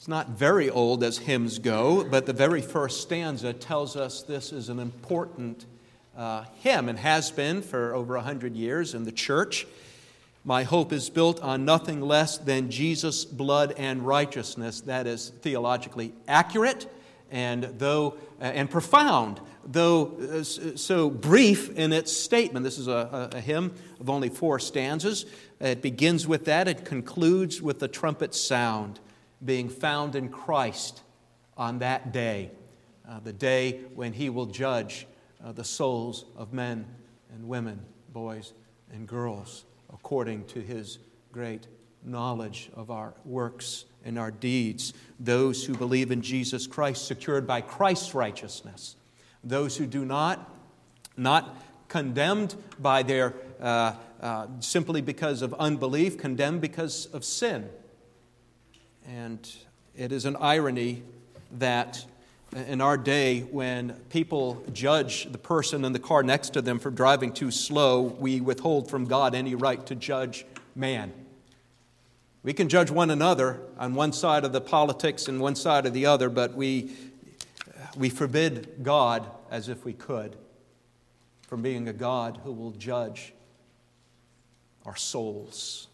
It's not very old as hymns go, but the very first stanza tells us this is an important hymn and has been for over 100 years in the church. My hope is built on nothing less than Jesus' blood and righteousness. That is theologically accurate and profound, though so brief in its statement. This is a hymn of only 4 stanzas. It begins with that. It concludes with the trumpet sound, being found in Christ on that day, the day when He will judge the souls of men and women, boys and girls, according to His great knowledge of our works and our deeds. Those who believe in Jesus Christ, secured by Christ's righteousness. Those who do not condemned by their simply because of unbelief, condemned because of sin. And it is an irony that in our day, when people judge the person in the car next to them for driving too slow, we withhold from God any right to judge man. We can judge one another on one side of the politics and one side of the other, but we forbid God, as if we could, from being a God who will judge our souls.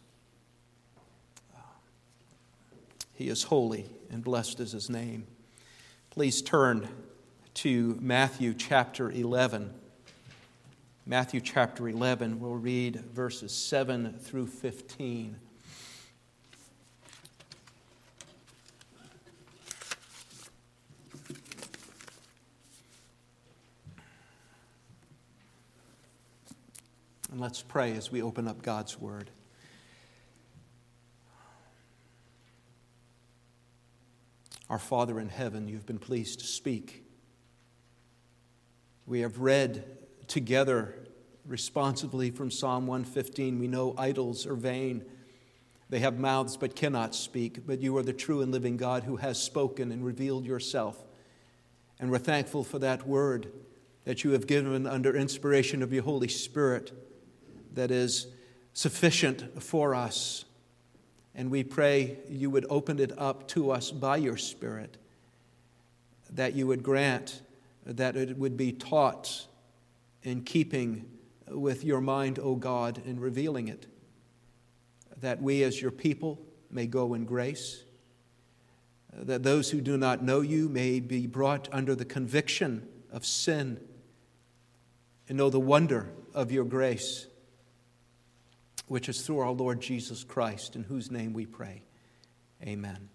He is holy, and blessed is His name. Please turn to Matthew chapter 11. Matthew chapter 11, we'll read verses 7 through 15. And let's pray as we open up God's Word. Our Father in heaven, You've been pleased to speak. We have read together responsively from Psalm 115. We know idols are vain. They have mouths but cannot speak. But You are the true and living God who has spoken and revealed Yourself. And we're thankful for that word that You have given under inspiration of Your Holy Spirit that is sufficient for us. And we pray You would open it up to us by Your Spirit, that You would grant that it would be taught in keeping with Your mind, O God, in revealing it, that we as Your people may go in grace, that those who do not know You may be brought under the conviction of sin and know the wonder of Your grace, which is through our Lord Jesus Christ, in whose name we pray. Amen.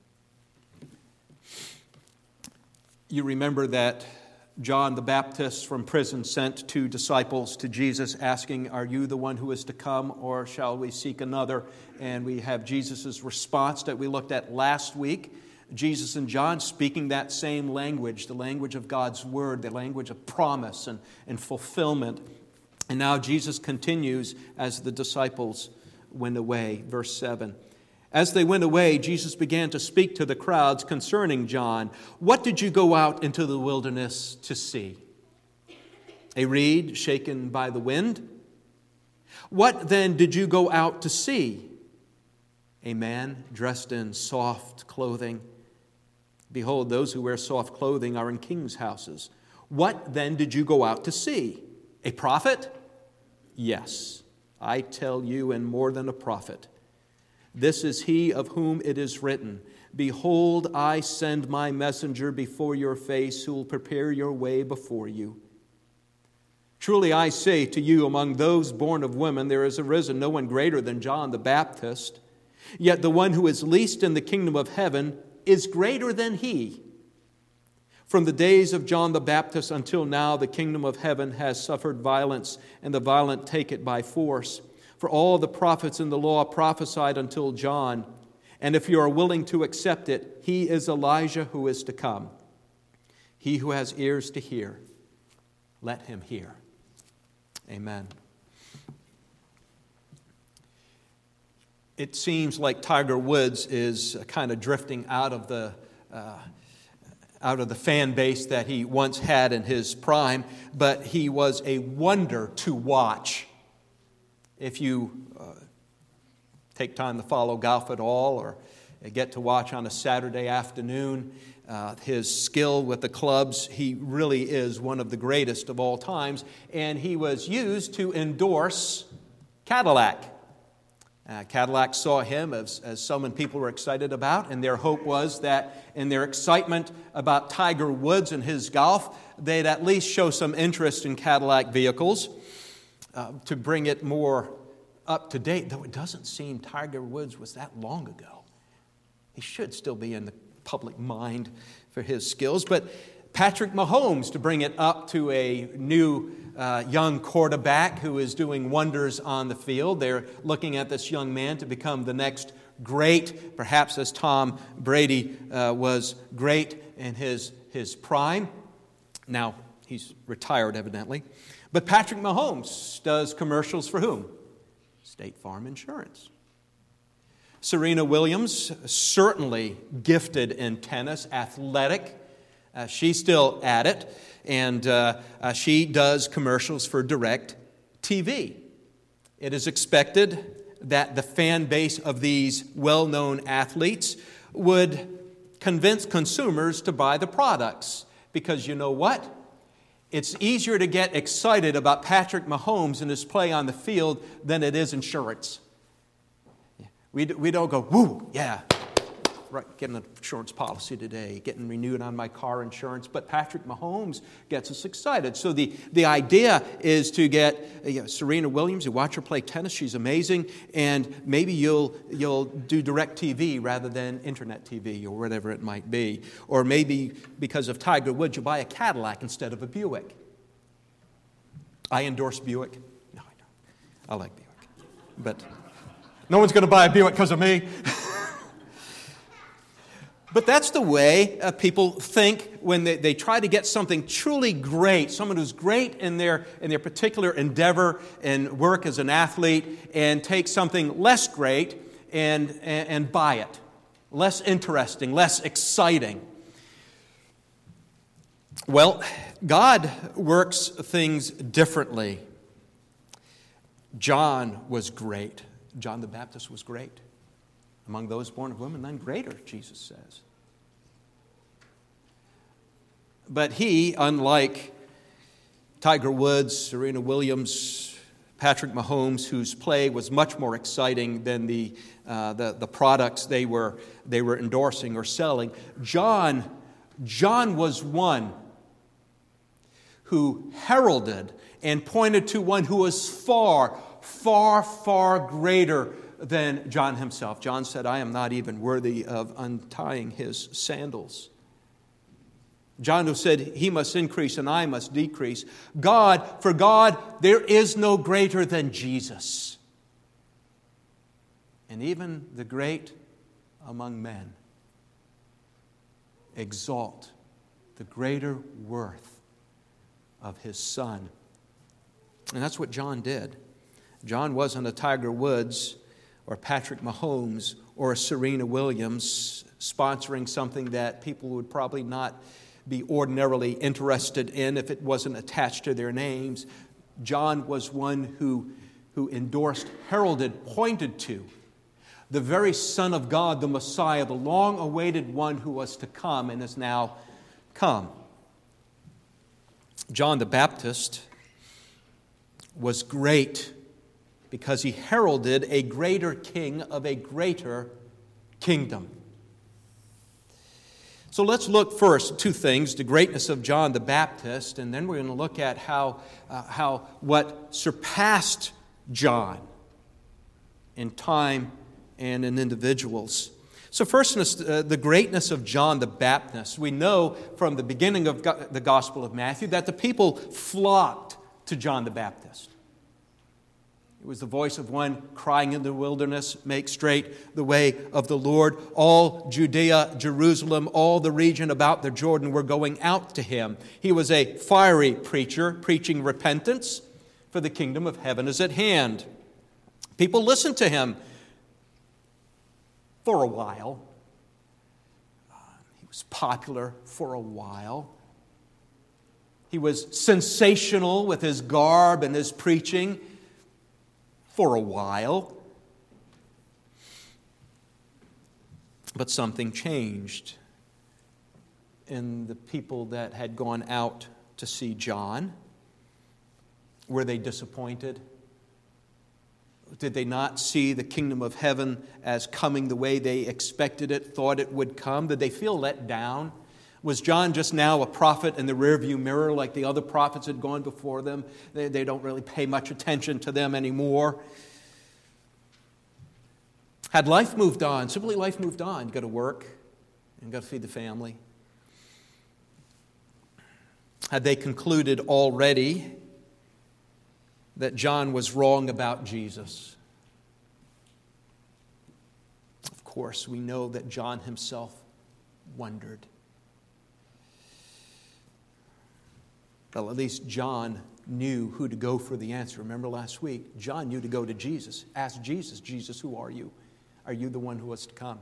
You remember that John the Baptist from prison sent 2 disciples to Jesus asking, "Are You the one who is to come, or shall we seek another?" And we have Jesus' response that we looked at last week. Jesus and John speaking that same language, the language of God's Word, the language of promise and fulfillment. And now Jesus continues as the disciples went away. Verse 7. As they went away, Jesus began to speak to the crowds concerning John. "What did you go out into the wilderness to see? A reed shaken by the wind? What then did you go out to see? A man dressed in soft clothing? Behold, those who wear soft clothing are in kings' houses. What then did you go out to see? A prophet? Yes, I tell you, and more than a prophet. This is he of whom it is written, 'Behold, I send my messenger before your face, who will prepare your way before you.' Truly I say to you, among those born of women there has arisen no one greater than John the Baptist. Yet the one who is least in the kingdom of heaven is greater than he. From the days of John the Baptist until now, the kingdom of heaven has suffered violence, and the violent take it by force. For all the prophets in the law prophesied until John. And if you are willing to accept it, he is Elijah who is to come. He who has ears to hear, let him hear." Amen. It seems like Tiger Woods is kind of drifting out of the fan base that he once had in his prime, but he was a wonder to watch. If you take time to follow golf at all, or get to watch on a Saturday afternoon. His skill with the clubs, he really is one of the greatest of all times. And he was used to endorse Cadillac. Cadillac saw him as someone people were excited about, and their hope was that in their excitement about Tiger Woods and his golf, they'd at least show some interest in Cadillac vehicles to bring it more up to date, though it doesn't seem Tiger Woods was that long ago. He should still be in the public mind for his skills, but Patrick Mahomes, to bring it up to a new young quarterback who is doing wonders on the field. They're looking at this young man to become the next great, perhaps as Tom Brady was great in his prime. Now, he's retired, evidently. But Patrick Mahomes does commercials for whom? State Farm Insurance. Serena Williams, certainly gifted in tennis, athletic. She's still at it, and she does commercials for DirecTV. It is expected that the fan base of these well-known athletes would convince consumers to buy the products, because you know what? It's easier to get excited about Patrick Mahomes and his play on the field than it is insurance. We don't go, woo, yeah, right, getting an insurance policy today, getting renewed on my car insurance. But Patrick Mahomes gets us excited. So the idea is to get Serena Williams, you watch her play tennis, she's amazing, and maybe you'll do DirecTV rather than Internet TV or whatever it might be. Or maybe because of Tiger Woods, you buy a Cadillac instead of a Buick. I endorse Buick. No, I don't. I like Buick. But no one's going to buy a Buick because of me. But that's the way people think when they try to get something truly great, someone who's great in their particular endeavor and work as an athlete, and take something less great and buy it. Less interesting, less exciting. Well, God works things differently. John was great. John the Baptist was great. Among those born of women, none greater, Jesus says. But he, unlike Tiger Woods, Serena Williams, Patrick Mahomes, whose play was much more exciting than the products they were endorsing or selling, John was one who heralded and pointed to one who was far, far, far greater than John himself. John said, I am not even worthy of untying his sandals. John who said, he must increase and I must decrease. For God, there is no greater than Jesus. And even the great among men exalt the greater worth of his Son. And that's what John did. John wasn't a Tiger Woods or Patrick Mahomes or a Serena Williams sponsoring something that people would probably not be ordinarily interested in if it wasn't attached to their names. John was one who endorsed, heralded, pointed to the very Son of God, the Messiah, the long-awaited one who was to come and has now come. John the Baptist was great because he heralded a greater king of a greater kingdom. So let's look first at two things, the greatness of John the Baptist, and then we're going to look at how what surpassed John in time and in individuals. So first, the greatness of John the Baptist. We know from the beginning of the Gospel of Matthew that the people flocked to John the Baptist. It was the voice of one crying in the wilderness, make straight the way of the Lord. All Judea, Jerusalem, all the region about the Jordan were going out to him. He was a fiery preacher, preaching repentance, for the kingdom of heaven is at hand. People listened to him for a while. He was popular for a while. He was sensational with his garb and his preaching for a while. But something changed in the people that had gone out to see John. Were they disappointed? Did they not see the kingdom of heaven as coming the way they expected it, thought it would come? Did they feel let down? Was John just now a prophet in the rearview mirror like the other prophets had gone before them? They don't really pay much attention to them anymore. Had life moved on, simply life moved on. You got to work and got to feed the family. Had they concluded already that John was wrong about Jesus? Of course, we know that John himself wondered. Well, at least John knew who to go for the answer. Remember last week? John knew to go to Jesus. Ask Jesus, Jesus, who are you? Are you the one who was to come?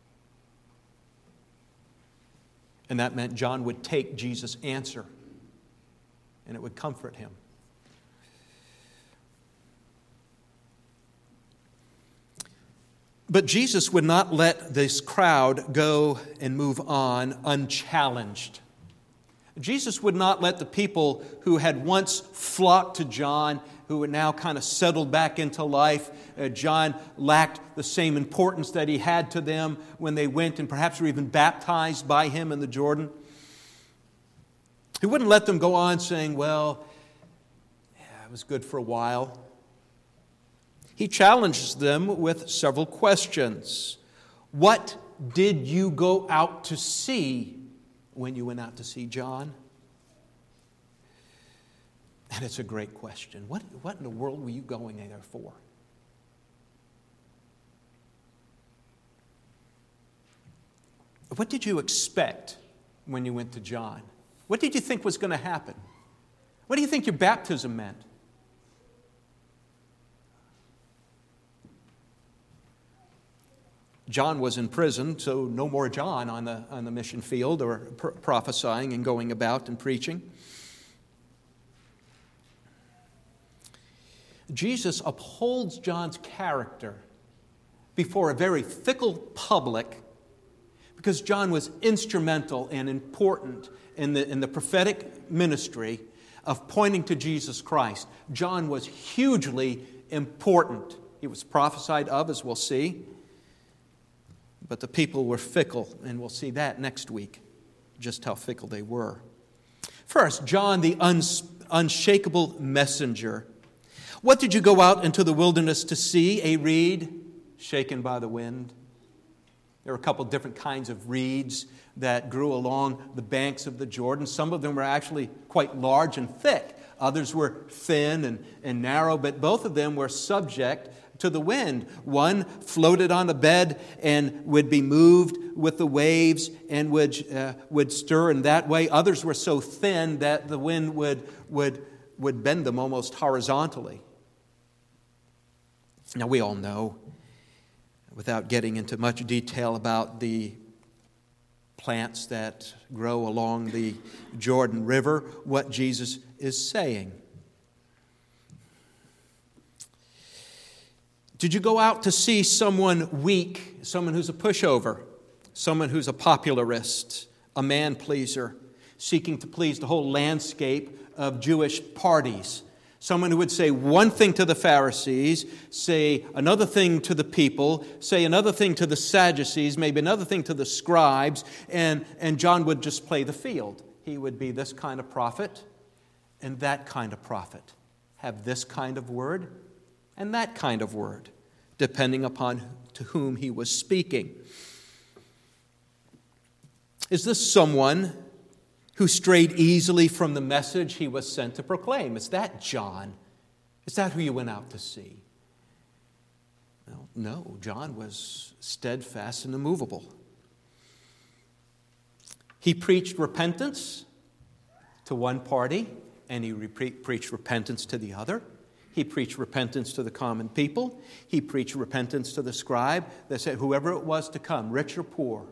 And that meant John would take Jesus' answer, and it would comfort him. But Jesus would not let this crowd go and move on unchallenged. Jesus would not let the people who had once flocked to John, who were now kind of settled back into life. John lacked the same importance that he had to them when they went and perhaps were even baptized by him in the Jordan. He wouldn't let them go on saying, well, yeah, it was good for a while. He challenges them with several questions. What did you go out to see when you went out to see John? And it's a great question. What in the world were you going there for? What did you expect when you went to John? What did you think was going to happen? What do you think your baptism meant? John was in prison, so no more John on the mission field or prophesying and going about and preaching. Jesus upholds John's character before a very fickle public because John was instrumental and important in the prophetic ministry of pointing to Jesus Christ. John was hugely important. He was prophesied of, as we'll see. But the people were fickle, and we'll see that next week, just how fickle they were. First, John, the unshakable messenger. What did you go out into the wilderness to see? A reed shaken by the wind. There were a couple different kinds of reeds that grew along the banks of the Jordan. Some of them were actually quite large and thick. Others were thin and narrow, but both of them were subject to the wind. One floated on a bed and would be moved with the waves and would stir in that way. Others were so thin that the wind would bend them almost horizontally. Now we all know, without getting into much detail about the plants that grow along the Jordan River, what Jesus is saying. Did you go out to see someone weak, someone who's a pushover, someone who's a popularist, a man-pleaser, seeking to please the whole landscape of Jewish parties? Someone who would say one thing to the Pharisees, say another thing to the people, say another thing to the Sadducees, maybe another thing to the scribes, and John would just play the field. He would be this kind of prophet and that kind of prophet. Have this kind of word and that kind of word, depending upon to whom he was speaking. Is this someone who strayed easily from the message he was sent to proclaim? Is that John? Is that who you went out to see? Well, no, John was steadfast and immovable. He preached repentance to one party, and he preached repentance to the other. He preached repentance to the common people. He preached repentance to the scribe. They said whoever it was to come, rich or poor,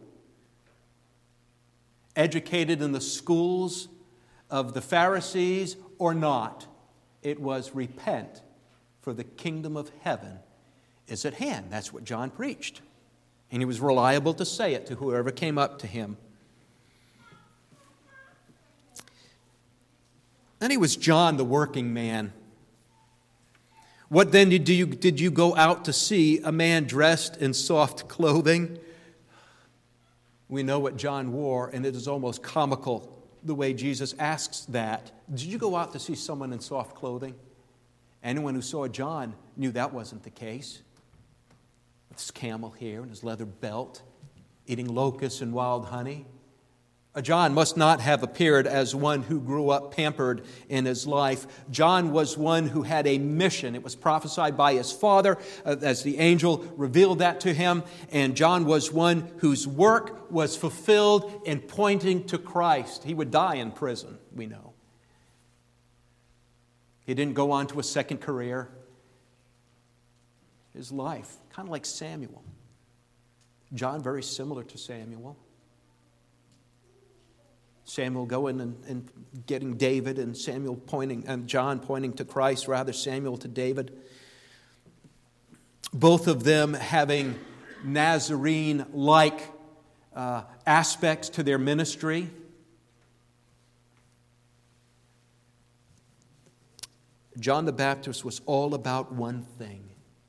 educated in the schools of the Pharisees or not, it was repent, for the kingdom of heaven is at hand. That's what John preached. And he was reliable to say it to whoever came up to him. Then he was John, the working man. What then did you go out to see? A man dressed in soft clothing? We know what John wore, and it is almost comical the way Jesus asks that. Did you go out to see someone in soft clothing? Anyone who saw John knew that wasn't the case. With his camel hair and his leather belt, eating locusts and wild honey. John must not have appeared as one who grew up pampered in his life. John was one who had a mission. It was prophesied by his father as the angel revealed that to him. And John was one whose work was fulfilled in pointing to Christ. He would die in prison, we know. He didn't go on to a second career. His life, kind of like Samuel. John, very similar to Samuel. Samuel going and getting David, and John pointing to Christ, rather Samuel to David. Both of them having Nazarene-like aspects to their ministry. John the Baptist was all about one thing: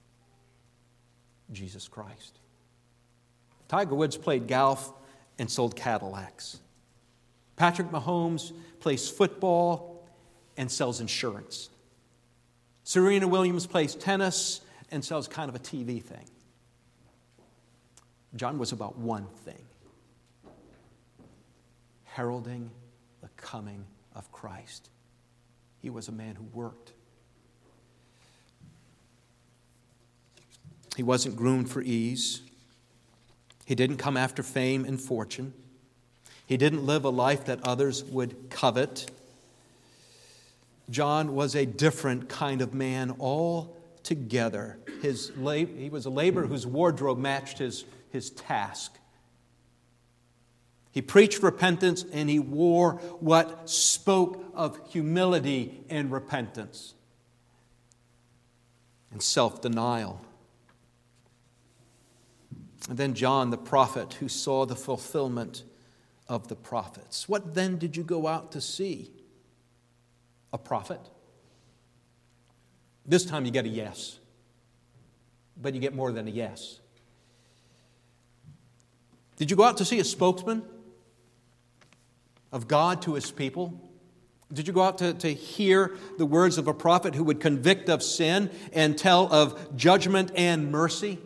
Jesus Christ. Tiger Woods played golf and sold Cadillacs. Patrick Mahomes plays football and sells insurance. Serena Williams plays tennis and sells kind of a TV thing. John was about one thing: heralding the coming of Christ. He was a man who worked. He wasn't groomed for ease. He didn't come after fame and fortune. He didn't live a life that others would covet. John was a different kind of man altogether. He was a laborer whose wardrobe matched his task. He preached repentance, and he wore what spoke of humility and repentance and self-denial. And then John, the prophet, who saw the fulfillment of the prophets. What then did you go out to see? A prophet? This time you get a yes. But you get more than a yes. Did you go out to see a spokesman of God to His people? Did you go out to hear the words of a prophet who would convict of sin and tell of judgment and mercy?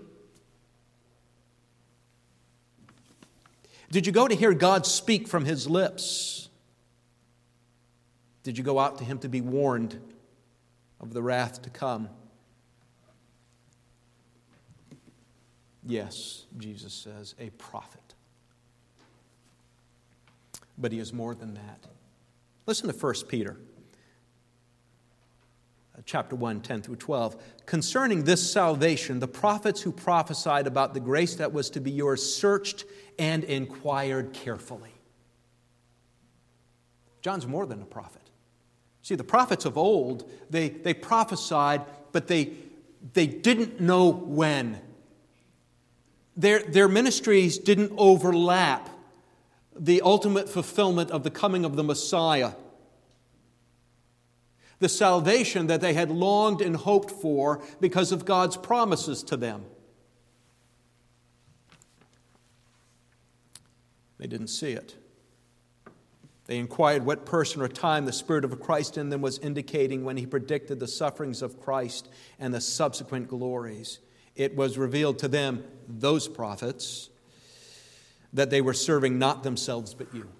Did you go to hear God speak from His lips? Did you go out to Him to be warned of the wrath to come? Yes, Jesus says, a prophet. But He is more than that. Listen to 1 Peter chapter 1, 10 through 12. Concerning this salvation, the prophets who prophesied about the grace that was to be yours searched and inquired carefully. John's more than a prophet. See, the prophets of old, they prophesied, but they didn't know when. Their ministries didn't overlap the ultimate fulfillment of the coming of the Messiah. The salvation that they had longed and hoped for because of God's promises to them. They didn't see it. They inquired what person or time the Spirit of Christ in them was indicating when He predicted the sufferings of Christ and the subsequent glories. It was revealed to them, those prophets, that they were serving not themselves but you.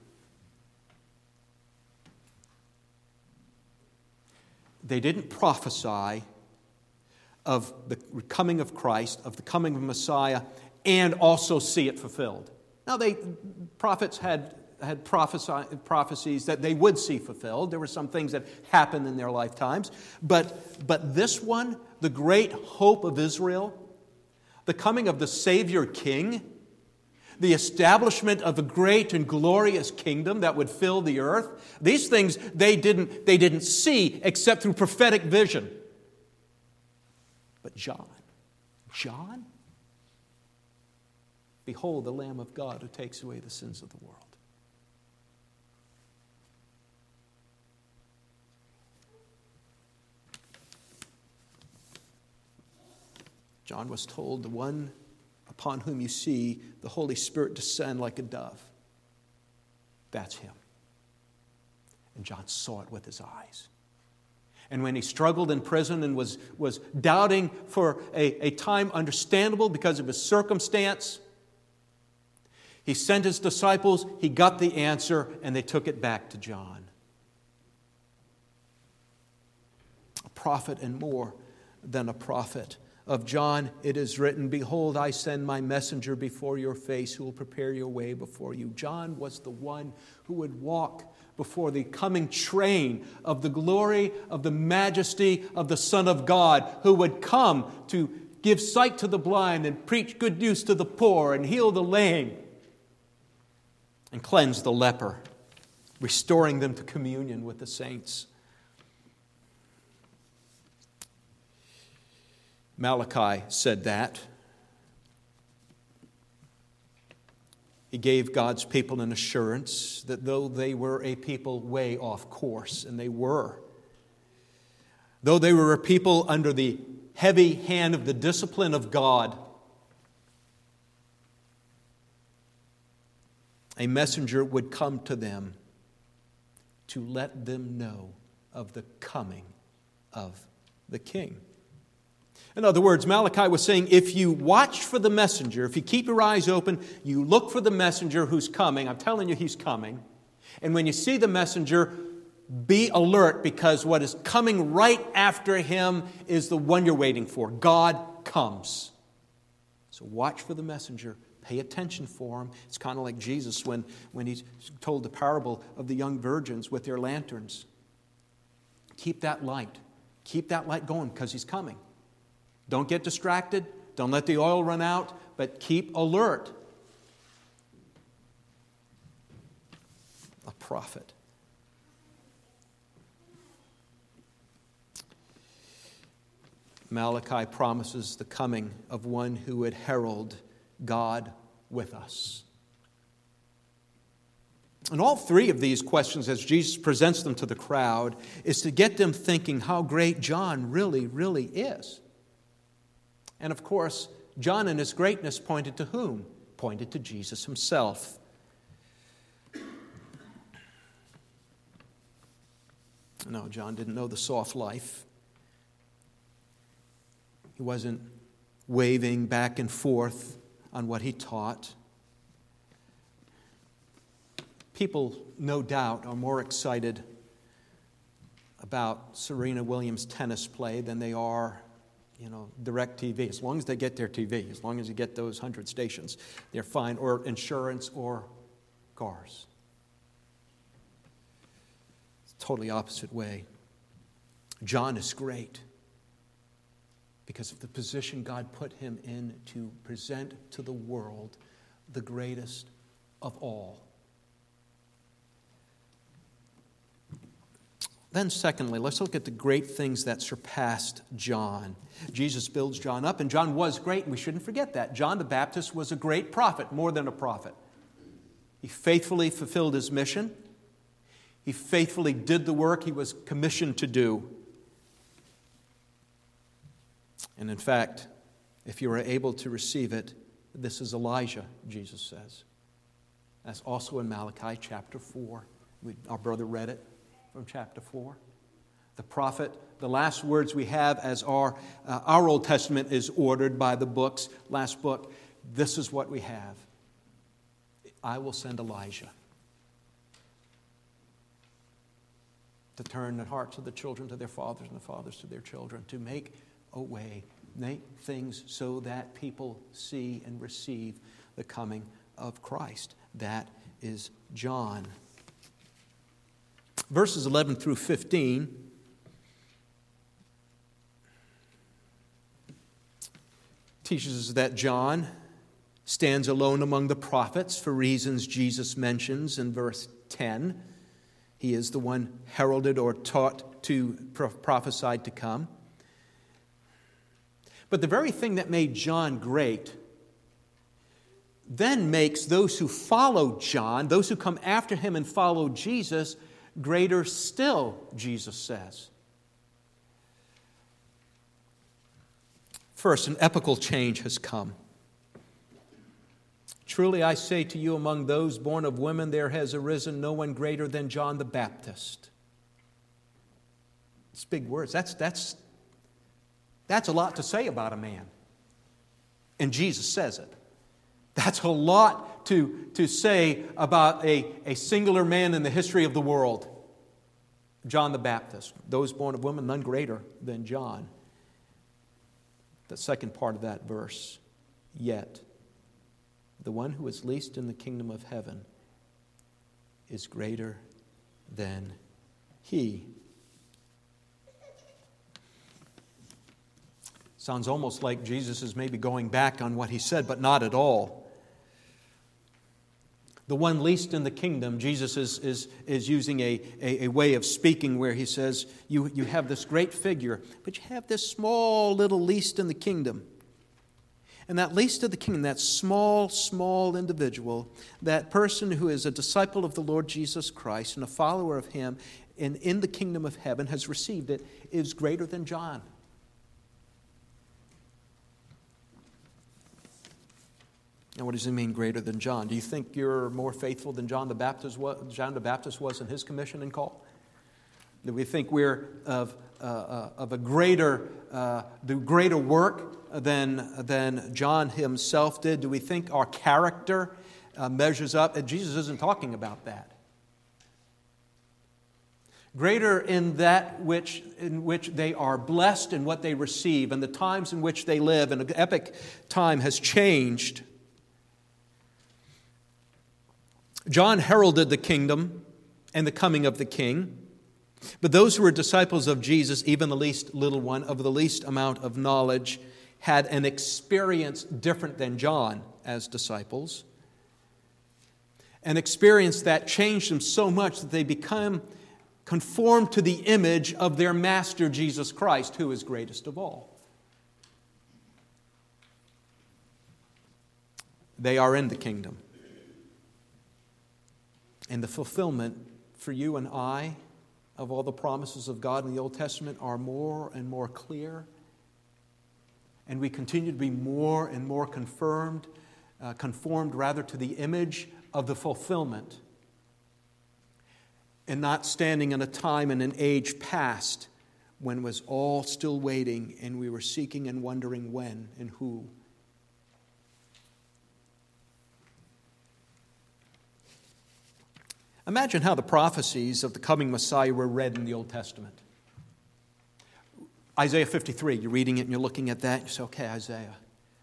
They didn't prophesy of the coming of Christ, of the coming of Messiah, and also see it fulfilled. Now, prophets had prophecies that they would see fulfilled. There were some things that happened in their lifetimes. But this one, the great hope of Israel, the coming of the Savior King, the establishment of a great and glorious kingdom that would fill the earth, these things they didn't see except through prophetic vision. But John, Behold, the Lamb of God who takes away the sins of the world. John was told, the one upon whom you see the Holy Spirit descend like a dove, that's him. And John saw it with his eyes. And when he struggled in prison and was doubting for a time understandable because of his circumstance, he sent his disciples, he got the answer, and they took it back to John. A prophet and more than a prophet. Of John it is written, Behold, I send my messenger before your face who will prepare your way before you. John was the one who would walk before the coming train of the glory, of the majesty of the Son of God, who would come to give sight to the blind and preach good news to the poor and heal the lame and cleanse the leper, restoring them to communion with the saints. Malachi said that. He gave God's people an assurance that though they were a people way off course, and they were, though they were a people under the heavy hand of the discipline of God, a messenger would come to them to let them know of the coming of the King. In other words, Malachi was saying, if you watch for the messenger, if you keep your eyes open, you look for the messenger who's coming. I'm telling you, he's coming. And when you see the messenger, be alert, because what is coming right after him is the one you're waiting for. God comes. So watch for the messenger. Pay attention for him. It's kind of like Jesus when he told the parable of the young virgins with their lanterns. Keep that light. Keep that light going, because he's coming. Don't get distracted. Don't let the oil run out, but keep alert. A prophet. Malachi promises the coming of one who would herald God with us. And all three of these questions, as Jesus presents them to the crowd, is to get them thinking how great John really, really is. And of course, John in his greatness pointed to whom? Pointed to Jesus himself. No, John didn't know the soft life. He wasn't waving back and forth on what he taught. People, no doubt, are more excited about Serena Williams' tennis play than they are direct TV. As long as they get their TV, as long as you get those 100 stations, they're fine, or insurance or cars. It's a totally opposite way. John is great because of the position God put him in to present to the world the greatest of all. Then secondly, let's look at the great things that surpassed John. Jesus builds John up, and John was great, and we shouldn't forget that. John the Baptist was a great prophet, more than a prophet. He faithfully fulfilled his mission. He faithfully did the work he was commissioned to do. And in fact, if you are able to receive it, this is Elijah, Jesus says. That's also in Malachi chapter 4. Our brother read it from chapter 4. The prophet, the last words we have as our Old Testament is ordered by the books, last book, this is what we have. I will send Elijah to turn the hearts of the children to their fathers and the fathers to their children, to make a way, make things so that people see and receive the coming of Christ. That is John. Verses 11 through 15 teaches us that John stands alone among the prophets for reasons Jesus mentions in verse 10. He is the one heralded or taught to prophesied to come. But the very thing that made John great then makes those who follow John, those who come after him and follow Jesus, greater still, Jesus says. First, an epochal change has come. Truly I say to you, among those born of women there has arisen no one greater than John the Baptist. It's big words. That's a lot to say about a man. And Jesus says it. That's a lot to say about a singular man in the history of the world. John the Baptist. Those born of women, none greater than John. The second part of that verse. Yet, the one who is least in the kingdom of heaven is greater than he. Sounds almost like Jesus is maybe going back on what he said, but not at all. The one least in the kingdom, Jesus is using a way of speaking where he says, you have this great figure, but you have this small little least in the kingdom. And that least of the kingdom, that small individual, that person who is a disciple of the Lord Jesus Christ and a follower of him and in the kingdom of heaven has received it, is greater than John. Now, what does it mean, greater than John? Do you think you're more faithful than John the Baptist was in his commission and call? Do we think we're of a greater work than John himself did? Do we think our character measures up? And Jesus isn't talking about that. Greater in that in which they are blessed in what they receive and the times in which they live, and an epic time has changed. John heralded the kingdom and the coming of the king. But those who were disciples of Jesus, even the least little one, of the least amount of knowledge, had an experience different than John as disciples. An experience that changed them so much that they become conformed to the image of their master, Jesus Christ, who is greatest of all. They are in the kingdom. And the fulfillment for you and I of all the promises of God in the Old Testament are more and more clear. And we continue to be more and more conformed to the image of the fulfillment. And not standing in a time and an age past when it was all still waiting and we were seeking and wondering when and who. Imagine how the prophecies of the coming Messiah were read in the Old Testament. Isaiah 53, you're reading it and you're looking at that. You say, okay, Isaiah,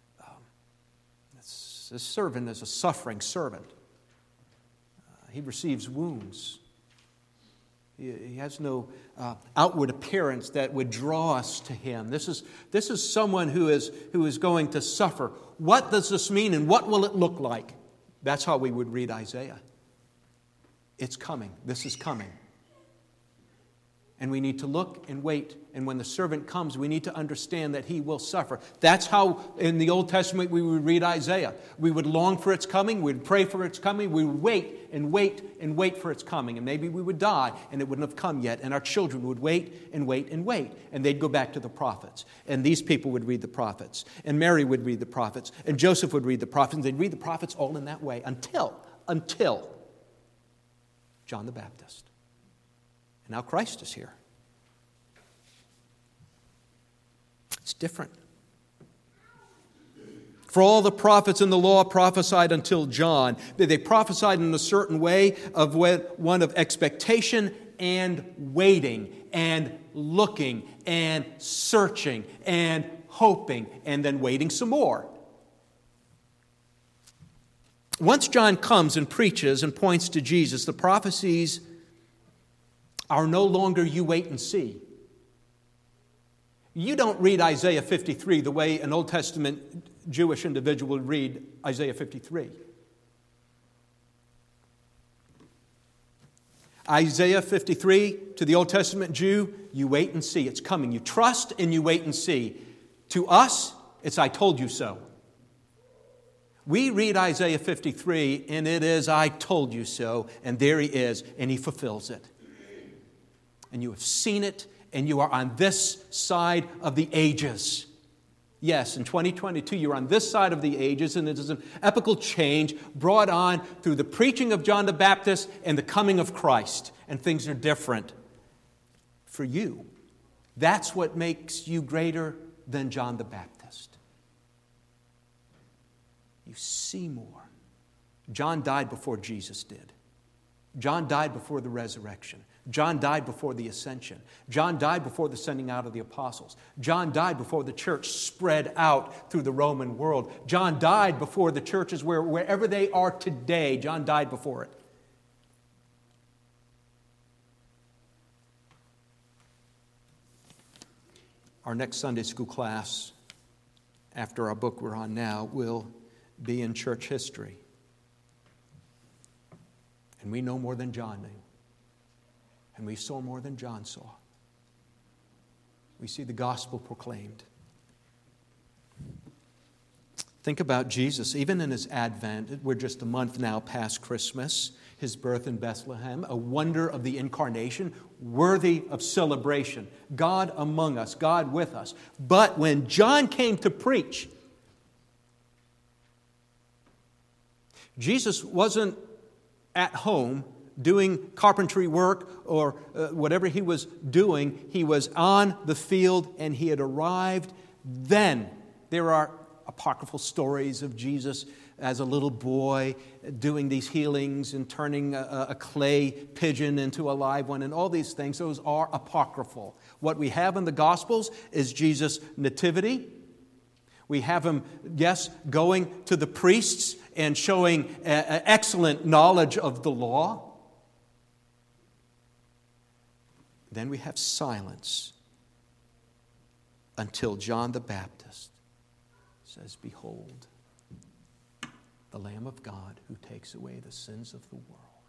this servant is a suffering servant. He receives wounds. He has no outward appearance that would draw us to him. This is someone who is going to suffer. What does this mean and what will it look like? That's how we would read Isaiah. It's coming. This is coming. And we need to look and wait. And when the servant comes, we need to understand that he will suffer. That's how in the Old Testament we would read Isaiah. We would long for its coming. We'd pray for its coming. We would wait and wait and wait for its coming. And maybe we would die and it wouldn't have come yet. And our children would wait and wait and wait. And they'd go back to the prophets. And these people would read the prophets. And Mary would read the prophets. And Joseph would read the prophets. And they'd read the prophets all in that way until John the Baptist. And now Christ is here. It's different. For all the prophets in the law prophesied until John. They prophesied in a certain way of one of expectation and waiting and looking and searching and hoping and then waiting some more. Once John comes and preaches and points to Jesus, the prophecies are no longer you wait and see. You don't read Isaiah 53 the way an Old Testament Jewish individual would read Isaiah 53. Isaiah 53, to the Old Testament Jew, you wait and see. It's coming. You trust and you wait and see. To us, it's I told you so. We read Isaiah 53, and it is, I told you so, and there he is, and he fulfills it. And you have seen it, and you are on this side of the ages. Yes, in 2022, you're on this side of the ages, and it is an epochal change brought on through the preaching of John the Baptist and the coming of Christ, and things are different for you. That's what makes you greater than John the Baptist. You see more. John died before Jesus did. John died before the resurrection. John died before the ascension. John died before the sending out of the apostles. John died before the church spread out through the Roman world. John died before the churches wherever they are today. John died before it. Our next Sunday school class, after our book we're on now, will be in church history. And we know more than John knew. And we saw more than John saw. We see the gospel proclaimed. Think about Jesus, even in his advent. We're just a month now past Christmas. His birth in Bethlehem, a wonder of the incarnation, worthy of celebration. God among us, God with us. But when John came to preach, Jesus wasn't at home doing carpentry work or whatever he was doing. He was on the field, and he had arrived then. There are apocryphal stories of Jesus as a little boy doing these healings and turning a clay pigeon into a live one, and all these things. Those are apocryphal. What we have in the Gospels is Jesus' nativity. We have him, yes, going to the priests and showing excellent knowledge of the law. Then we have silence until John the Baptist says, "Behold, the Lamb of God who takes away the sins of the world."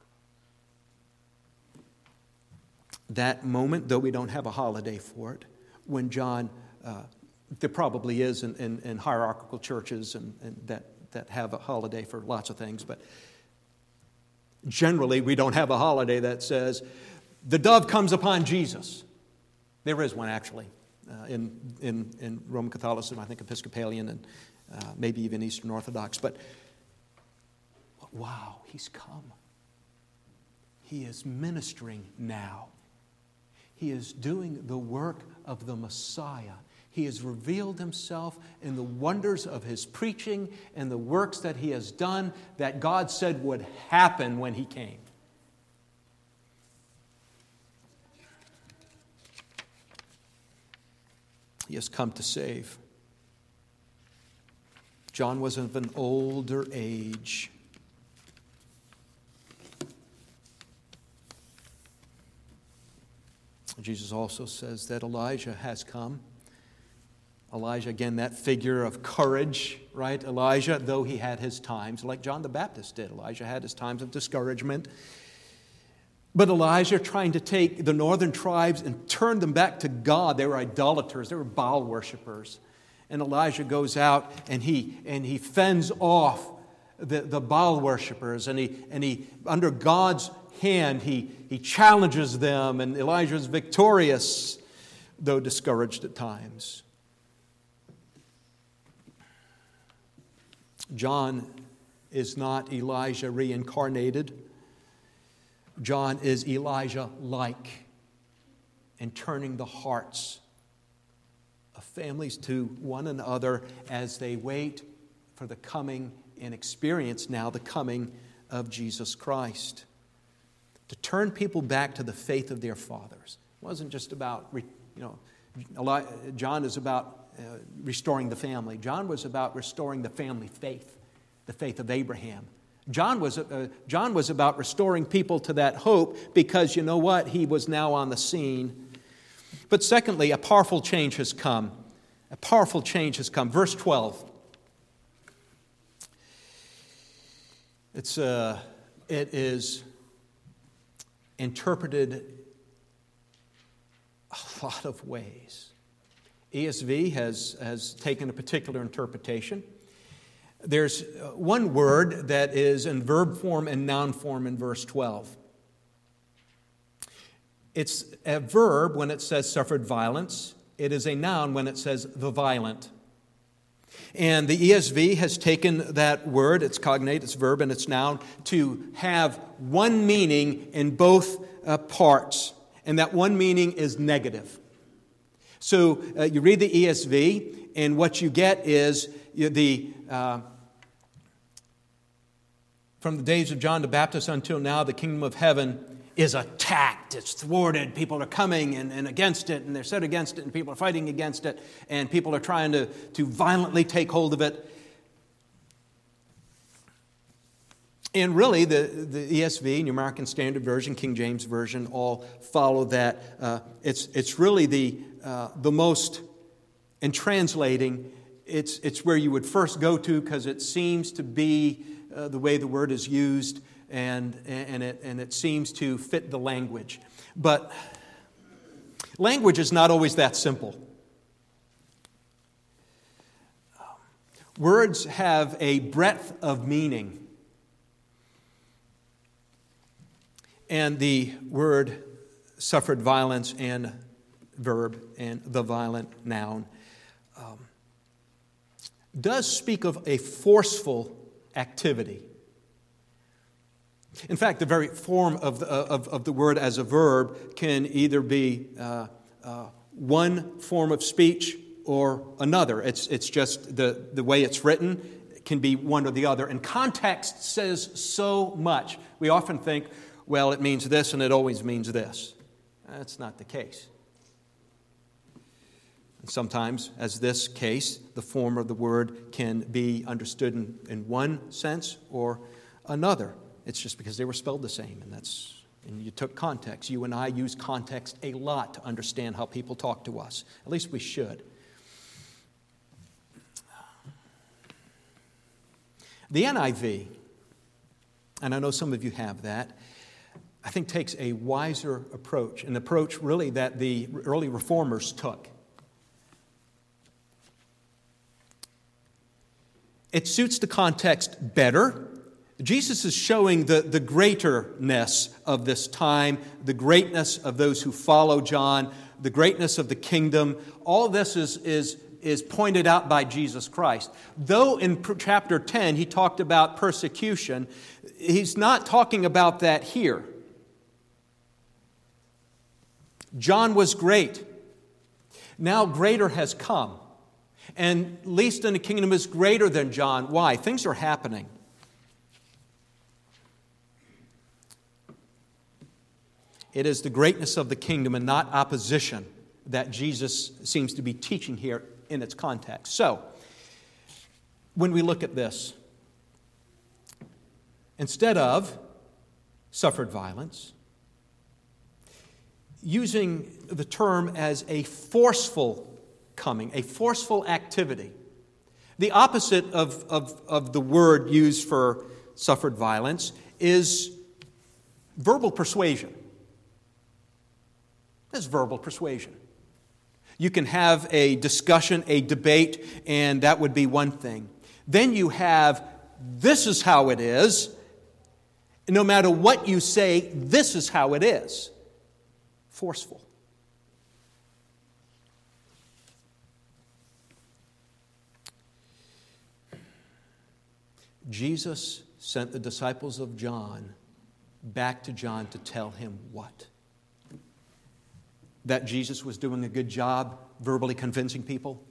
That moment, though we don't have a holiday for it, when John, there probably is in hierarchical churches and that have a holiday for lots of things, but generally we don't have a holiday that says, "The dove comes upon Jesus." There is one, actually, in Roman Catholicism, I think Episcopalian, and maybe even Eastern Orthodox. But wow, he's come. He is ministering now. He is doing the work of the Messiah. He has revealed himself in the wonders of his preaching and the works that he has done that God said would happen when he came. He has come to save. John was of an older age. Jesus also says that Elijah has come. Elijah, again, that figure of courage, right? Elijah, though he had his times, like John the Baptist did. Elijah had his times of discouragement. But Elijah trying to take the northern tribes and turn them back to God. They were idolaters. They were Baal worshipers. And Elijah goes out and he fends off the Baal worshipers. And he under God's hand, he challenges them. And Elijah is victorious, though discouraged at times. John is not Elijah reincarnated. John is Elijah-like in turning the hearts of families to one another as they wait for the coming and experience now the coming of Jesus Christ. To turn people back to the faith of their fathers. It wasn't just about, John is about restoring the family. John was about restoring the family faith, the faith of Abraham. John was about restoring people to that hope because, you know what? He was now on the scene. But secondly, a powerful change has come. A powerful change has come. Verse 12. It is interpreted a lot of ways. ESV has taken a particular interpretation. There's one word that is in verb form and noun form in verse 12. It's a verb when it says suffered violence. It is a noun when it says the violent. And the ESV has taken that word, its cognate, its verb, and its noun, to have one meaning in both parts. And that one meaning is negative. So you read the ESV, and what you get is from the days of John the Baptist until now, the kingdom of heaven is attacked, it's thwarted, people are coming and against it, and they're set against it, and people are fighting against it, and people are trying to violently take hold of it. And really, the ESV, New American Standard Version, King James Version, all follow that. It's really the most, in translating, it's where you would first go to because it seems to be the way the word is used, and it seems to fit the language. But language is not always that simple. Words have a breadth of meaning. And the word suffered violence and verb and the violent noun does speak of a forceful activity. In fact, the very form of the word as a verb can either be one form of speech or another. It's just the way it's written can be one or the other. And context says so much. We often think, well, it means this and it always means this. That's not the case. And sometimes, as this case, the form of the word can be understood in one sense or another. It's just because they were spelled the same, and you took context. You and I use context a lot to understand how people talk to us. At least we should. The NIV, and I know some of you have that, I think takes a wiser approach, an approach really that the early reformers took. It suits the context better. Jesus is showing the greaterness of this time, the greatness of those who follow John, the greatness of the kingdom. All of this is pointed out by Jesus Christ. Though in chapter 10 he talked about persecution, he's not talking about that here. John was great. Now greater has come. And least in the kingdom is greater than John. Why? Things are happening. It is the greatness of the kingdom and not opposition that Jesus seems to be teaching here in its context. So, when we look at this, instead of suffered violence, using the term as a forceful coming, a forceful activity. The opposite of the word used for suffered violence is verbal persuasion. It's verbal persuasion. You can have a discussion, a debate, and that would be one thing. Then you have, this is how it is. No matter what you say, this is how it is. Forceful. Jesus sent the disciples of John back to John to tell him what? That Jesus was doing a good job verbally convincing people?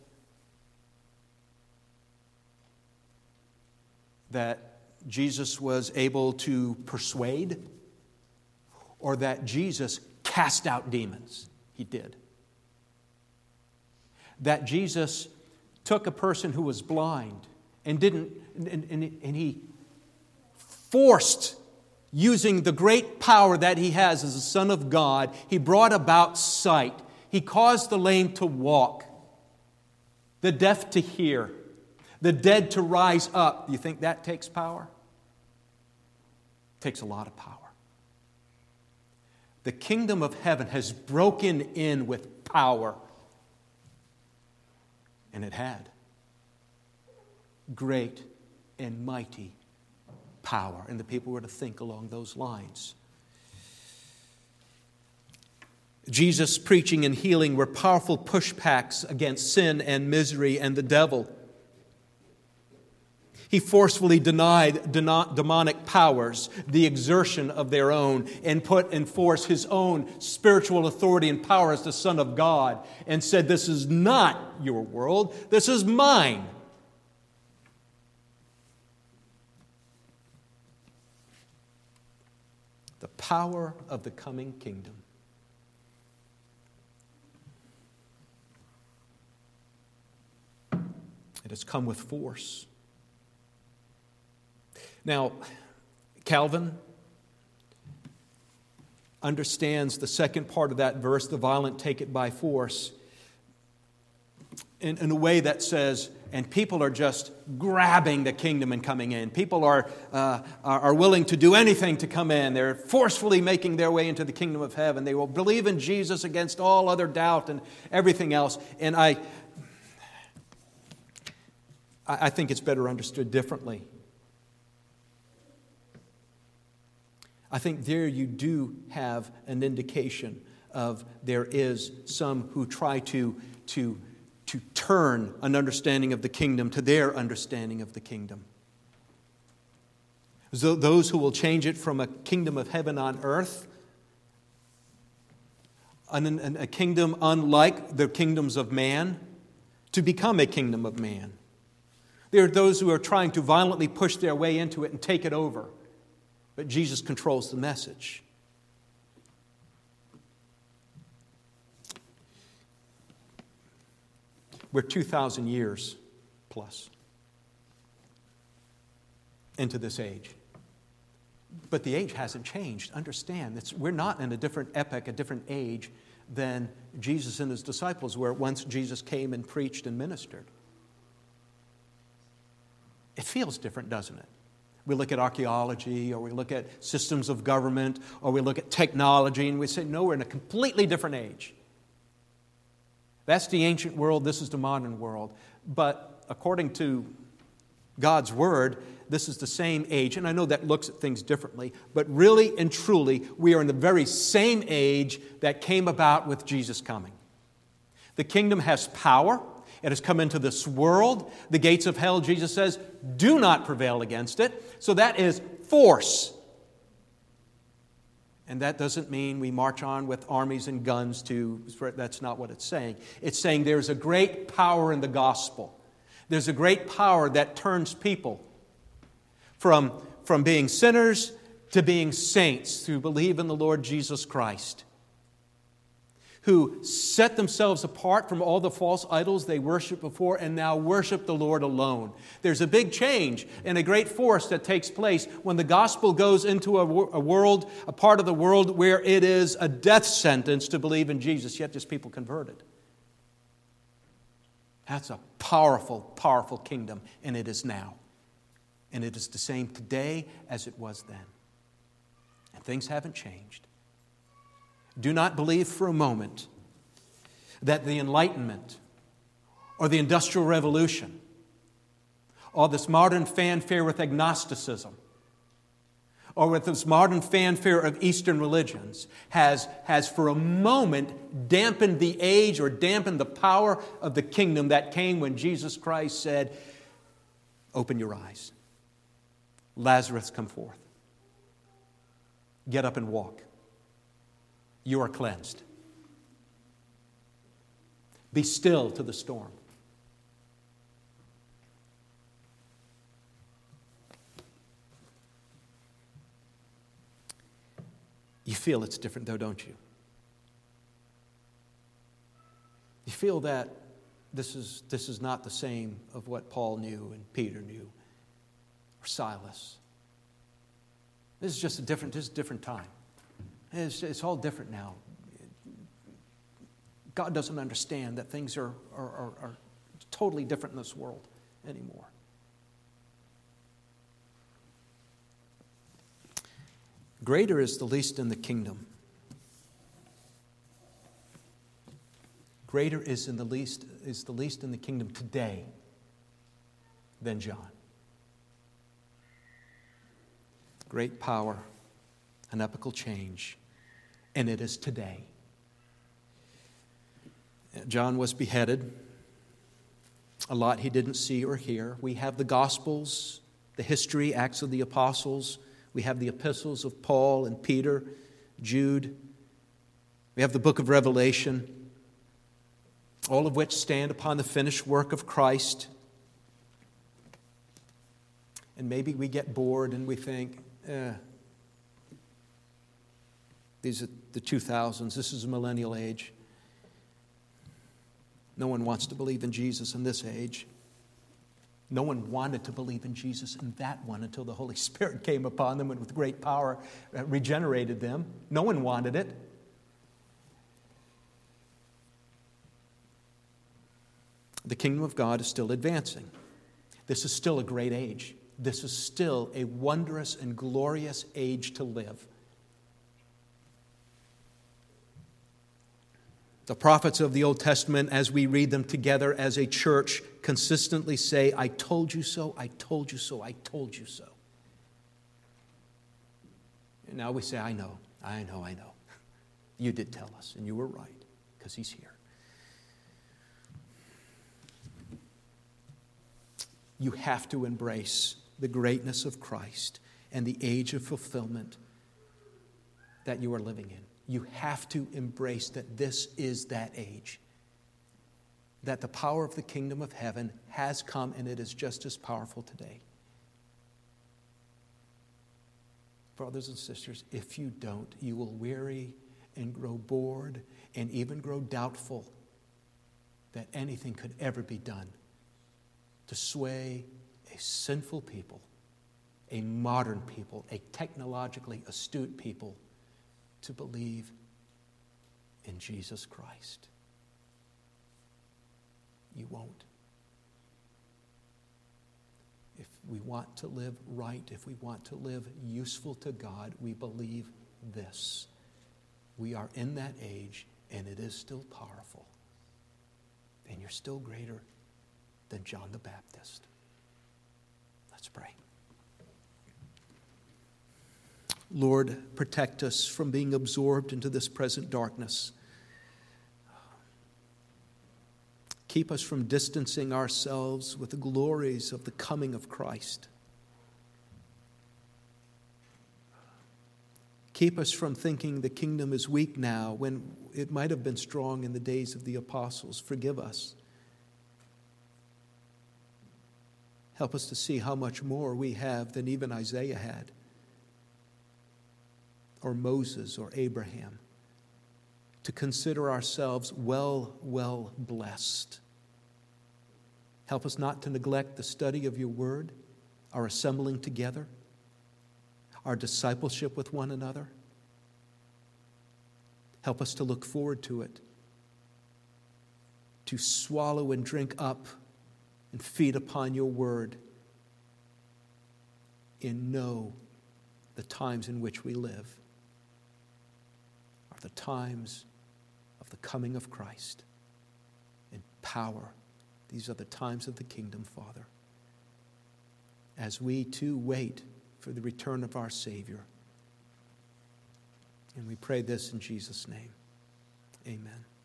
That Jesus was able to persuade? Or that Jesus cast out demons? He did. That Jesus took a person who was blind and he forced, using the great power that he has as the Son of God, he brought about sight. He caused the lame to walk, the deaf to hear, the dead to rise up. Do you think that takes power? It takes a lot of power. The kingdom of heaven has broken in with power. And it had. Great and mighty power. And the people were to think along those lines. Jesus' preaching and healing were powerful pushbacks against sin and misery and the devil. He forcefully denied demonic powers the exertion of their own and put in force His own spiritual authority and power as the Son of God and said, "This is not your world, this is mine." The power of the coming kingdom. It has come with force. Now, Calvin understands the second part of that verse, the violent take it by force, in a way that says, and people are just grabbing the kingdom and coming in. People are willing to do anything to come in. They're forcefully making their way into the kingdom of heaven. They will believe in Jesus against all other doubt and everything else. And I think it's better understood differently. I think there you do have an indication of there is some who try to turn an understanding of the kingdom to their understanding of the kingdom. So those who will change it from a kingdom of heaven on earth, a kingdom unlike the kingdoms of man, to become a kingdom of man. There are those who are trying to violently push their way into it and take it over. But Jesus controls the message. We're 2,000 years plus into this age. But the age hasn't changed. Understand, we're not in a different epoch, a different age than Jesus and His disciples were once Jesus came and preached and ministered. It feels different, doesn't it? We look at archaeology, or we look at systems of government, or we look at technology, and we say, no, we're in a completely different age. That's the ancient world, this is the modern world. But according to God's Word, this is the same age. And I know that looks at things differently, but really and truly, we are in the very same age that came about with Jesus coming. The kingdom has power. It has come into this world. The gates of hell, Jesus says, do not prevail against it. So that is force. And that doesn't mean we march on with armies and guns that's not what it's saying. It's saying there's a great power in the gospel. There's a great power that turns people from being sinners to being saints who believe in the Lord Jesus Christ, who set themselves apart from all the false idols they worshiped before and now worship the Lord alone. There's a big change and a great force that takes place when the gospel goes into a part of the world where it is a death sentence to believe in Jesus, yet there's people converted. That's a powerful, powerful kingdom, and it is now. And it is the same today as it was then. And things haven't changed. Do not believe for a moment that the Enlightenment or the Industrial Revolution or this modern fanfare with agnosticism or with this modern fanfare of Eastern religions has for a moment dampened the age or dampened the power of the kingdom that came when Jesus Christ said, "Open your eyes. Lazarus, come forth. Get up and walk. You are cleansed. Be still to the storm." You feel it's different though, don't you? You feel that this is not the same of what Paul knew and Peter knew or Silas. This is a different time. It's all different now. God doesn't understand that things are totally different in this world anymore. Greater is the least in the kingdom. Greater is the least in the kingdom today than John. great power, an epochal change, and it is today. John was beheaded. A lot he didn't see or hear. We have the Gospels, the history, Acts of the Apostles. We have the epistles of Paul and Peter, Jude. We have the book of Revelation, all of which stand upon the finished work of Christ. And maybe we get bored and we think, these are the 2000s. This is a millennial age. No one wants to believe in Jesus in this age. No one wanted to believe in Jesus in that one until the Holy Spirit came upon them and with great power regenerated them. No one wanted it. The kingdom of God is still advancing. This is still a great age. This is still a wondrous and glorious age to live. The prophets of the Old Testament, as we read them together as a church, consistently say, I told you so, I told you so, I told you so. And now we say, I know. You did tell us, and you were right, because He's here. You have to embrace the greatness of Christ and the age of fulfillment that you are living in. You have to embrace that this is that age. That the power of the kingdom of heaven has come and it is just as powerful today. Brothers and sisters, if you don't, you will weary and grow bored and even grow doubtful that anything could ever be done to sway a sinful people, a modern people, a technologically astute people, to believe in Jesus Christ. You won't. If we want to live right, if we want to live useful to God, we believe this. We are in that age, and it is still powerful. And you're still greater than John the Baptist. Let's pray. Lord, protect us from being absorbed into this present darkness. Keep us from distancing ourselves with the glories of the coming of Christ. Keep us from thinking the kingdom is weak now when it might have been strong in the days of the apostles. Forgive us. Help us to see how much more we have than even Isaiah had, or Moses, or Abraham, to consider ourselves well blessed. Help us not to neglect the study of your word, our assembling together, our discipleship with one another. Help us to look forward to it, to swallow and drink up and feed upon your word, and know the times in which we live are the times of the coming of Christ in power. These are the times of the kingdom, Father. As we too wait for the return of our Savior. And we pray this in Jesus' name. Amen.